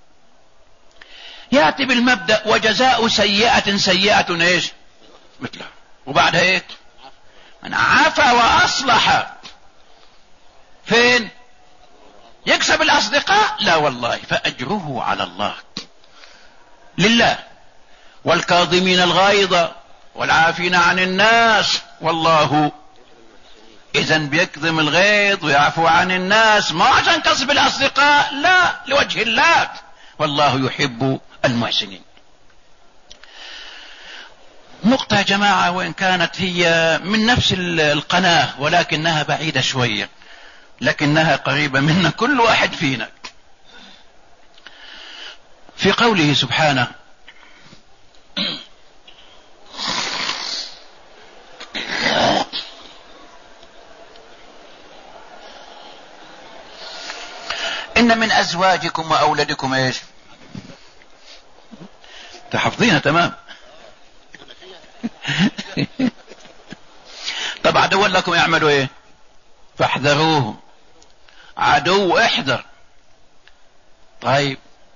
يأتي بالمبدأ: وجزاء سيئة سيئة ايش مثلها. وبعدها ايه؟ من عفا وأصلح فين؟ يكسب الأصدقاء؟ لا والله، فأجره على الله لله. والكاظمين الغيظ والعافين عن الناس والله. إذن بيكظم الغيظ ويعفو عن الناس، ما عشان كسب الأصدقاء، لا، لوجه الله، والله يحب المحسنين. نقطة يا جماعة وإن كانت هي من نفس القناة ولكنها بعيدة شوية، لكنها قريبة منا كل واحد فينا. في قوله سبحانه: إن من أزواجكم وأولادكم إيش؟ تحفظينها تمام. طب عدوا لكم يعملوا إيه؟ فاحذروهم. عدو احذر. طيب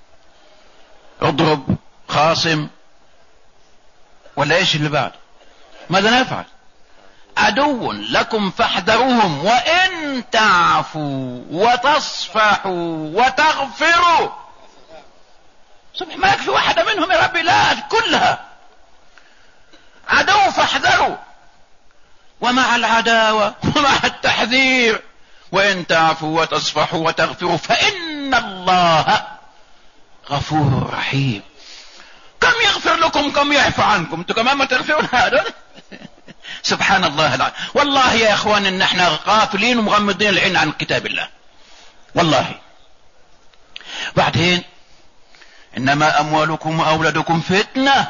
اضرب، خاصم، ولا ايش اللي بعد؟ ماذا نفعل؟ عدو لكم فاحذروهم وإن تعفوا وتصفحوا وتغفروا. صبح ما يكفي واحدة منهم يا ربي، لا كلها. عدو فاحذروا، ومع العداوة ومع التحذير وإن تعفوا وتصفحوا وتغفروا فإن الله غفور رحيم. كم يغفر لكم كم يعفو عنكم، انتم كمان ما تغفرون هذا. سبحان الله العظيم. والله يا اخوان ان احنا غافلين ومغمضين العين عن كتاب الله والله. بعدين انما اموالكم واولادكم فتنة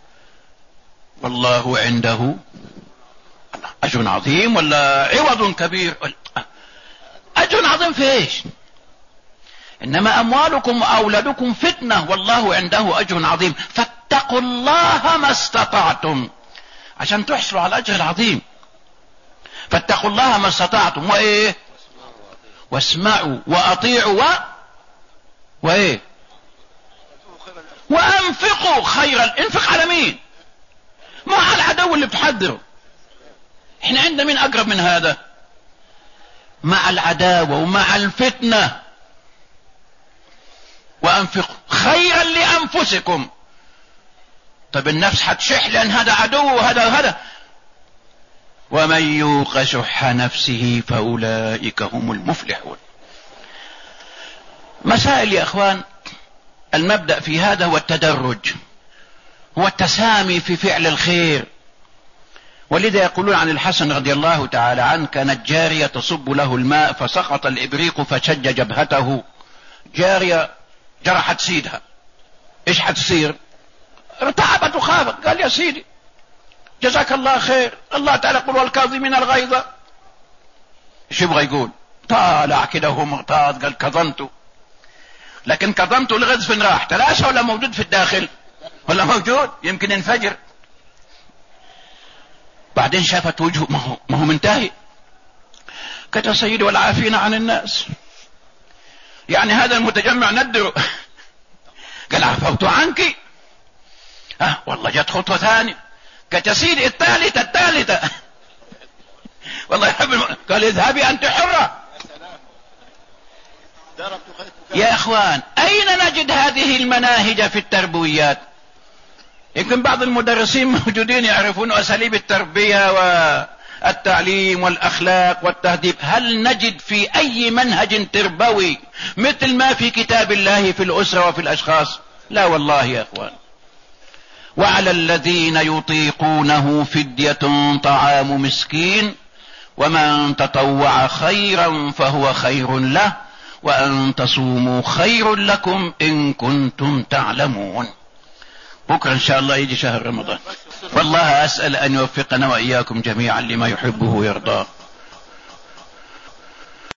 والله عنده اجر عظيم، ولا عوض كبير؟ اجر عظيم في ايش؟ انما اموالكم واولادكم فتنة والله عنده اجر عظيم فاتقوا الله ما استطعتم، عشان تحصلوا على الاجر العظيم. فاتقوا الله ما استطعتم وايه؟ واسمعوا واطيعوا و... وايه؟ وانفقوا خيرا. انفق على مين؟ ما على العدو اللي بتحذره. احنا عندنا مين اقرب من هذا؟ مع العداوة ومع الفتنة. وانفقوا خيرا لانفسكم. طب النفس هتشح لان هذا عدو وهذا هذا. ومن يوق شح نفسه فاولئك هم المفلحون. مسائل يا اخوان. المبدأ في هذا هو التدرج، هو التسامي في فعل الخير. ولذا يقولون عن الحسن رضي الله تعالى عنه: كانت جارية تصب له الماء فسقط الإبريق فشج جبهته. جارية جرحت سيدها، ايش حتصير؟ ارتعبت وخافت. قال: يا سيدي جزاك الله خير، الله تعالى يقول: والكاظمين الغيظ. ايش يبغى يقول؟ طالع كده وهو مغتاظ قال: كظمته. لكن كظمته الغيظ فين راح؟ تلاشى ولا موجود في الداخل؟ ولا موجود؟ يمكن ينفجر. بعدين شافت وجهه ما هو, ما هو منتهي. قالت: يا سيدي والعافين عن الناس، يعني هذا المتجمع ندره. قال: عفوت عنك. اه والله جت خطوة ثانية. قالت: يا سيدي الثالثة الثالثة. والله يحب. قال: اذهبي انت حرة. يا اخوان اين نجد هذه المناهج في التربويات؟ يمكن بعض المدرسين موجودين يعرفون اساليب التربية والتعليم والاخلاق والتهذيب. هل نجد في اي منهج تربوي مثل ما في كتاب الله في الاسرة وفي الاشخاص؟ لا والله يا اخوان. وعلى الذين يطيقونه فدية طعام مسكين ومن تطوع خيرا فهو خير له وأن تصوموا خير لكم إن كنتم تعلمون. بكرة إن شاء الله يجي شهر رمضان، والله أسأل أن يوفقنا وإياكم جميعا لما يحبه ويرضاه.